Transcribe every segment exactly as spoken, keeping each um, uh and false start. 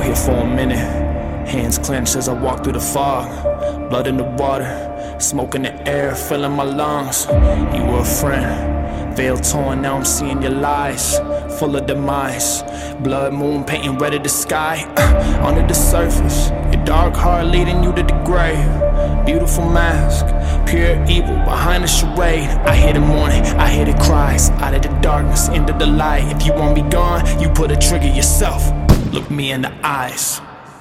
here for a minute, hands clenched as I walk through the fog. Blood in the water, smoke in the air, filling my lungs. You were a friend, veil torn, now I'm seeing your lies, full of demise. Blood moon painting red of the sky, uh, under the surface, your dark heart leading you to the grave. Beautiful mask, pure evil behind the charade. I hear the mourning, I hear the cries, out of the darkness, into the light. If you want me gone, you put a trigger yourself. Look me in the eyes.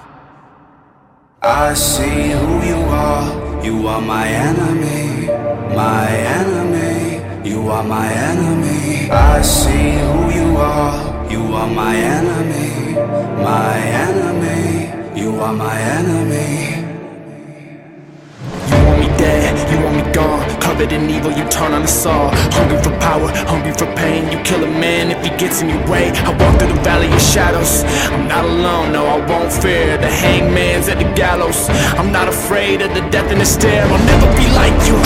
I see who you are. You are my enemy, my enemy. You are my enemy. I see who you are. You are my enemy, my enemy. You are my enemy. You want me dead, you want me gone, covered in evil, you turn on the saw. Hungry for power, hungry for pain, you kill a man if he gets in your way. I walk through the valley of shadows, I'm not alone, no I won't fear the hangman's at the gallows. I'm not afraid of the death in the stare, I'll never be like you.